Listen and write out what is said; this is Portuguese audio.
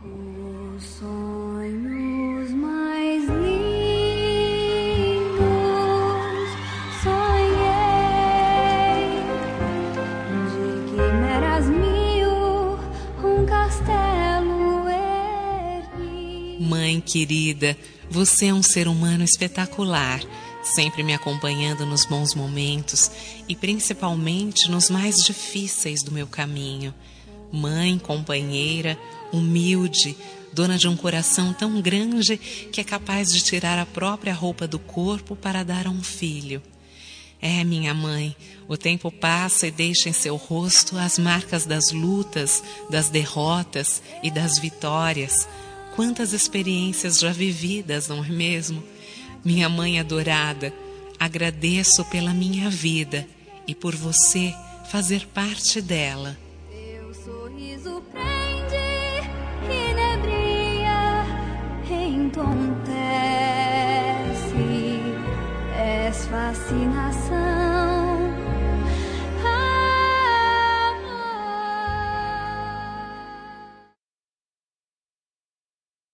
Os sonhos mais lindos sonhei de quimeras mil, um castelo ergui. Mãe querida, você é um ser humano espetacular, sempre me acompanhando nos bons momentos e principalmente nos mais difíceis do meu caminho. Mãe, companheira, humilde, dona de um coração tão grande que é capaz de tirar a própria roupa do corpo para dar a um filho. É, minha mãe, o tempo passa e deixa em seu rosto as marcas das lutas, das derrotas e das vitórias. Quantas experiências já vividas, não é mesmo? Minha mãe adorada, agradeço pela minha vida e por você fazer parte dela. Teu sorriso prende, inebria, entontece, és fascinação.